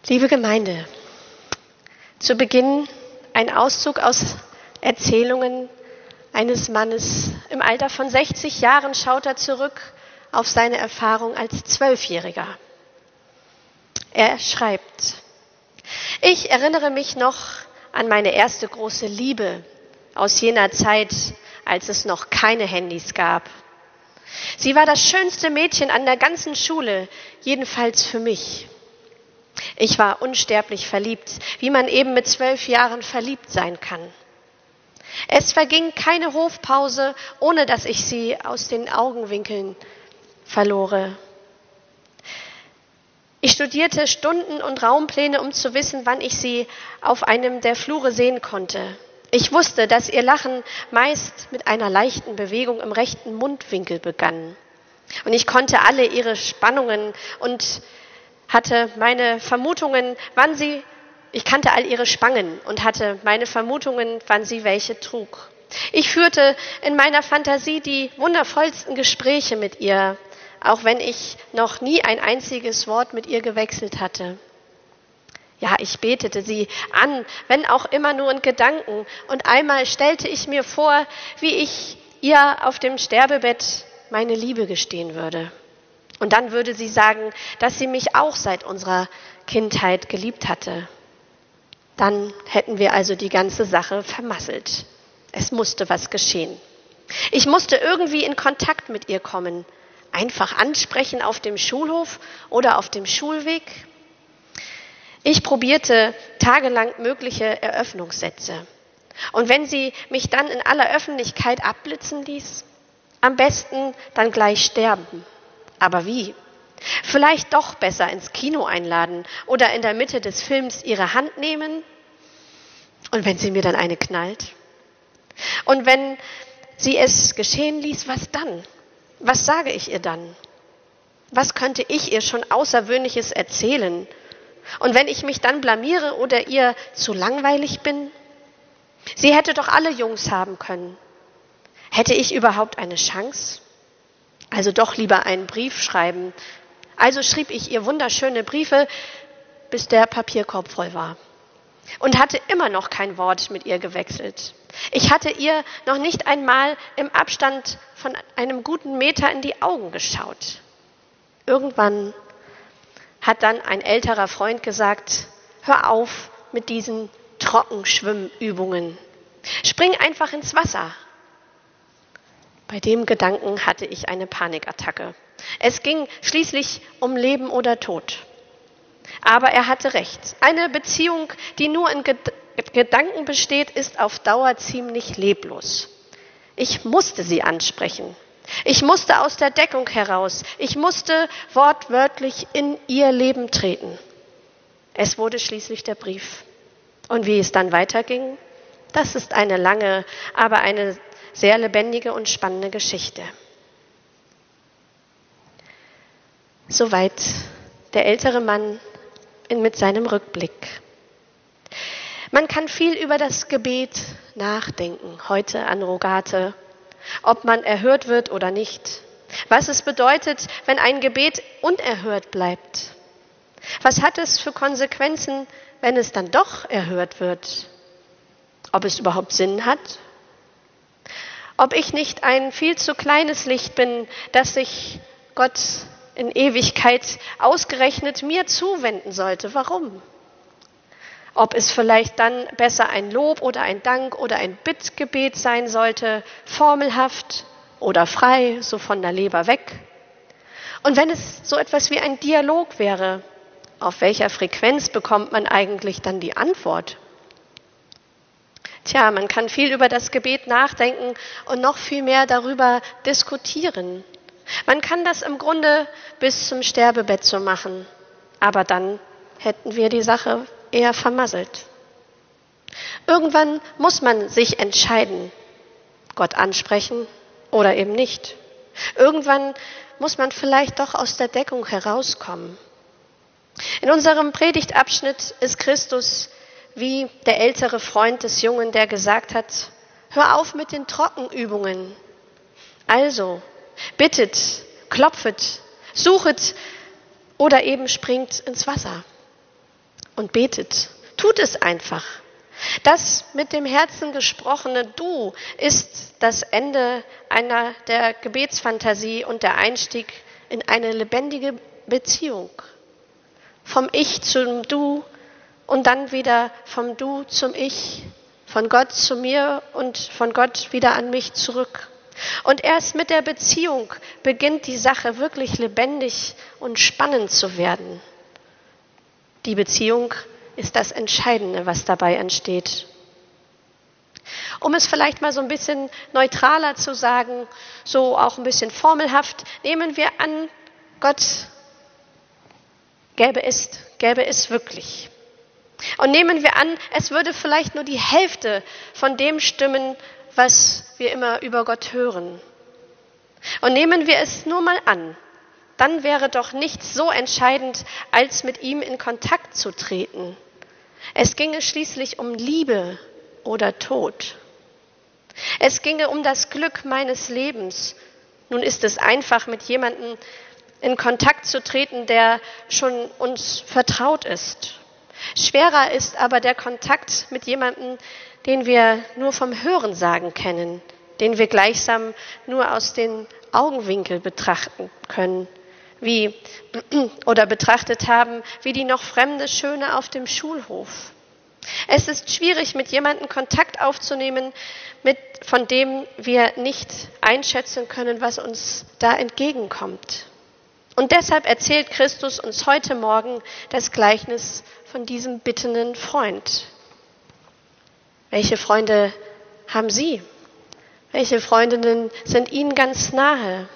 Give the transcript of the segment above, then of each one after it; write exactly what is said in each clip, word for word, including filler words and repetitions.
Liebe Gemeinde, zu Beginn ein Auszug aus Erzählungen eines Mannes. Im Alter von sechzig Jahren schaut er zurück auf seine Erfahrung als Zwölfjähriger. Er schreibt: Ich erinnere mich noch an meine erste große Liebe aus jener Zeit, als es noch keine Handys gab. Sie war das schönste Mädchen an der ganzen Schule, jedenfalls für mich. Ich war unsterblich verliebt, wie man eben mit zwölf Jahren verliebt sein kann. Es verging keine Hofpause, ohne dass ich sie aus den Augenwinkeln verlore. Ich studierte Stunden und Raumpläne, um zu wissen, wann ich sie auf einem der Flure sehen konnte. Ich wusste, dass ihr Lachen meist mit einer leichten Bewegung im rechten Mundwinkel begann. Und ich konnte alle ihre Spannungen und hatte meine Vermutungen, wann sie, ich kannte all ihre Spangen und hatte meine Vermutungen, wann sie welche trug. Ich führte in meiner Fantasie die wundervollsten Gespräche mit ihr, auch wenn ich noch nie ein einziges Wort mit ihr gewechselt hatte. Ja, ich betete sie an, wenn auch immer nur in Gedanken. Und einmal stellte ich mir vor, wie ich ihr auf dem Sterbebett meine Liebe gestehen würde. Und dann würde sie sagen, dass sie mich auch seit unserer Kindheit geliebt hatte. Dann hätten wir also die ganze Sache vermasselt. Es musste was geschehen. Ich musste irgendwie in Kontakt mit ihr kommen. Einfach ansprechen auf dem Schulhof oder auf dem Schulweg. Ich probierte tagelang mögliche Eröffnungssätze. Und wenn sie mich dann in aller Öffentlichkeit abblitzen ließ, am besten dann gleich sterben. Aber wie? Vielleicht doch besser ins Kino einladen oder in der Mitte des Films ihre Hand nehmen? Und wenn sie mir dann eine knallt? Und wenn sie es geschehen ließ, was dann? Was sage ich ihr dann? Was könnte ich ihr schon Außergewöhnliches erzählen? Und wenn ich mich dann blamiere oder ihr zu langweilig bin? Sie hätte doch alle Jungs haben können. Hätte ich überhaupt eine Chance? Also doch lieber einen Brief schreiben. Also schrieb ich ihr wunderschöne Briefe, bis der Papierkorb voll war. Und hatte immer noch kein Wort mit ihr gewechselt. Ich hatte ihr noch nicht einmal im Abstand von einem guten Meter in die Augen geschaut. Irgendwann hat dann ein älterer Freund gesagt: Hör auf mit diesen Trockenschwimmübungen. Spring einfach ins Wasser. Bei dem Gedanken hatte ich eine Panikattacke. Es ging schließlich um Leben oder Tod. Aber er hatte recht. Eine Beziehung, die nur in Ged- Gedanken besteht, ist auf Dauer ziemlich leblos. Ich musste sie ansprechen. Ich musste aus der Deckung heraus. Ich musste wortwörtlich in ihr Leben treten. Es wurde schließlich der Brief. Und wie es dann weiterging, das ist eine lange, aber eine sehr lebendige und spannende Geschichte. Soweit der ältere Mann in, mit seinem Rückblick. Man kann viel über das Gebet nachdenken, heute an Rogate, ob man erhört wird oder nicht. Was es bedeutet, wenn ein Gebet unerhört bleibt. Was hat es für Konsequenzen, wenn es dann doch erhört wird? Ob es überhaupt Sinn hat? Ob ich nicht ein viel zu kleines Licht bin, das sich Gott in Ewigkeit ausgerechnet mir zuwenden sollte. Warum? Ob es vielleicht dann besser ein Lob oder ein Dank oder ein Bittgebet sein sollte, formelhaft oder frei, so von der Leber weg. Und wenn es so etwas wie ein Dialog wäre, auf welcher Frequenz bekommt man eigentlich dann die Antwort? Tja, man kann viel über das Gebet nachdenken und noch viel mehr darüber diskutieren. Man kann das im Grunde bis zum Sterbebett so machen, aber dann hätten wir die Sache eher vermasselt. Irgendwann muss man sich entscheiden, Gott ansprechen oder eben nicht. Irgendwann muss man vielleicht doch aus der Deckung herauskommen. In unserem Predigtabschnitt ist Christus wie der ältere Freund des Jungen, der gesagt hat: Hör auf mit den Trockenübungen. Also, bittet, klopfet, suchet oder eben springt ins Wasser. und betet. Tut es einfach. Das mit dem Herzen gesprochene Du ist das Ende einer der Gebetsfantasie und der Einstieg in eine lebendige Beziehung. Vom Ich zum Du und dann wieder vom Du zum Ich, von Gott zu mir und von Gott wieder an mich zurück. Und erst mit der Beziehung beginnt die Sache wirklich lebendig und spannend zu werden. Die Beziehung ist das Entscheidende, was dabei entsteht. Um es vielleicht mal so ein bisschen neutraler zu sagen, so auch ein bisschen formelhaft, nehmen wir an, Gott gäbe es, gäbe es wirklich. Und nehmen wir an, es würde vielleicht nur die Hälfte von dem stimmen, was wir immer über Gott hören. Und nehmen wir es nur mal an, dann wäre doch nichts so entscheidend, als mit ihm in Kontakt zu treten. Es ginge schließlich um Liebe oder Tod. Es ginge um das Glück meines Lebens. Nun ist es einfach, mit jemandem in Kontakt zu treten, der schon uns vertraut ist. Schwerer ist aber der Kontakt mit jemandem, den wir nur vom Hörensagen kennen, den wir gleichsam nur aus den Augenwinkeln betrachten können, wie oder betrachtet haben, wie die noch fremde Schöne auf dem Schulhof. Es ist schwierig, mit jemandem Kontakt aufzunehmen, mit, von dem wir nicht einschätzen können, was uns da entgegenkommt. Und deshalb erzählt Christus uns heute Morgen das Gleichnis von diesem bittenden Freund. Welche Freunde haben Sie? Welche Freundinnen sind Ihnen ganz nahe?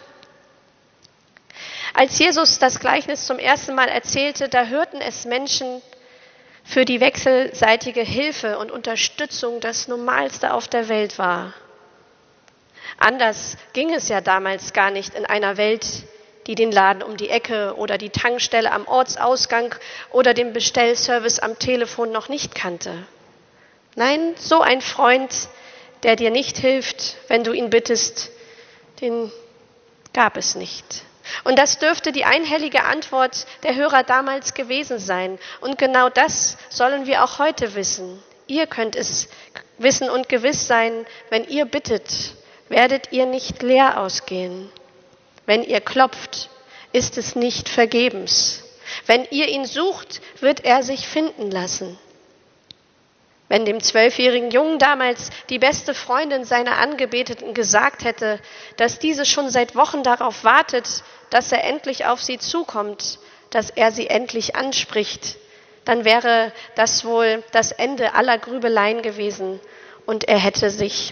Als Jesus das Gleichnis zum ersten Mal erzählte, da hörten es Menschen, für die wechselseitige Hilfe und Unterstützung das Normalste auf der Welt war. Anders ging es ja damals gar nicht in einer Welt, die den Laden um die Ecke oder die Tankstelle am Ortsausgang oder den Bestellservice am Telefon noch nicht kannte. Nein, so ein Freund, der dir nicht hilft, wenn du ihn bittest, den gab es nicht. Und das dürfte die einhellige Antwort der Hörer damals gewesen sein. Und genau das sollen wir auch heute wissen. Ihr könnt es wissen und gewiss sein, wenn ihr bittet, werdet ihr nicht leer ausgehen. Wenn ihr klopft, ist es nicht vergebens. Wenn ihr ihn sucht, wird er sich finden lassen. Wenn dem zwölfjährigen Jungen damals die beste Freundin seiner Angebeteten gesagt hätte, dass diese schon seit Wochen darauf wartet, dass er endlich auf sie zukommt, dass er sie endlich anspricht, dann wäre das wohl das Ende aller Grübeleien gewesen und er hätte sich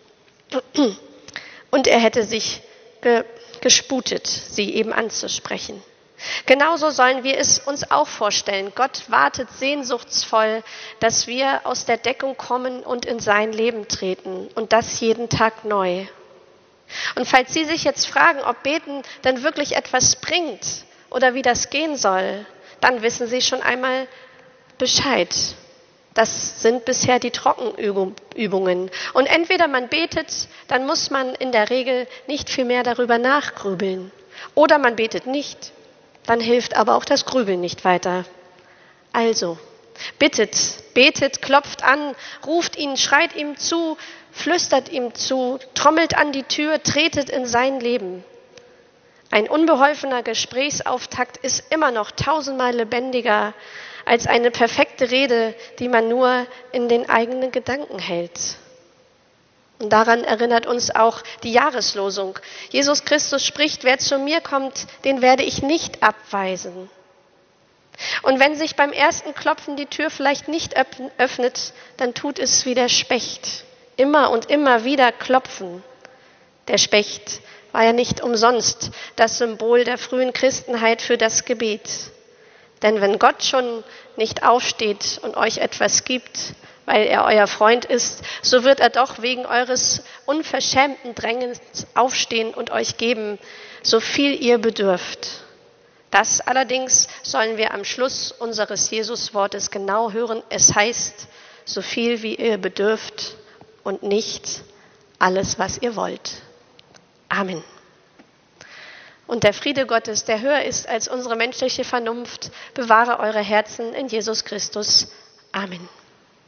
und er hätte sich ge, gesputet, sie eben anzusprechen. Genauso sollen wir es uns auch vorstellen. Gott wartet sehnsuchtsvoll, dass wir aus der Deckung kommen und in sein Leben treten und das jeden Tag neu. Und falls Sie sich jetzt fragen, ob Beten denn wirklich etwas bringt oder wie das gehen soll, dann wissen Sie schon einmal Bescheid. Das sind bisher die Trockenübungen. Und entweder man betet, dann muss man in der Regel nicht viel mehr darüber nachgrübeln. Oder man betet nicht, dann hilft aber auch das Grübeln nicht weiter. Also, bittet, betet, klopft an, ruft ihn, schreit ihm zu, flüstert ihm zu, trommelt an die Tür, tretet in sein Leben. Ein unbeholfener Gesprächsauftakt ist immer noch tausendmal lebendiger als eine perfekte Rede, die man nur in den eigenen Gedanken hält. Und daran erinnert uns auch die Jahreslosung. Jesus Christus spricht, wer zu mir kommt, den werde ich nicht abweisen. Und wenn sich beim ersten Klopfen die Tür vielleicht nicht öffnet, dann tut es wie der Specht. Immer und immer wieder klopfen. Der Specht war ja nicht umsonst das Symbol der frühen Christenheit für das Gebet. Denn wenn Gott schon nicht aufsteht und euch etwas gibt, weil er euer Freund ist, so wird er doch wegen eures unverschämten Drängens aufstehen und euch geben, so viel ihr bedürft. Das allerdings sollen wir am Schluss unseres Jesuswortes genau hören. Es heißt, so viel wie ihr bedürft und nicht alles, was ihr wollt. Amen. Und der Friede Gottes, der höher ist als unsere menschliche Vernunft, bewahre eure Herzen in Jesus Christus. Amen.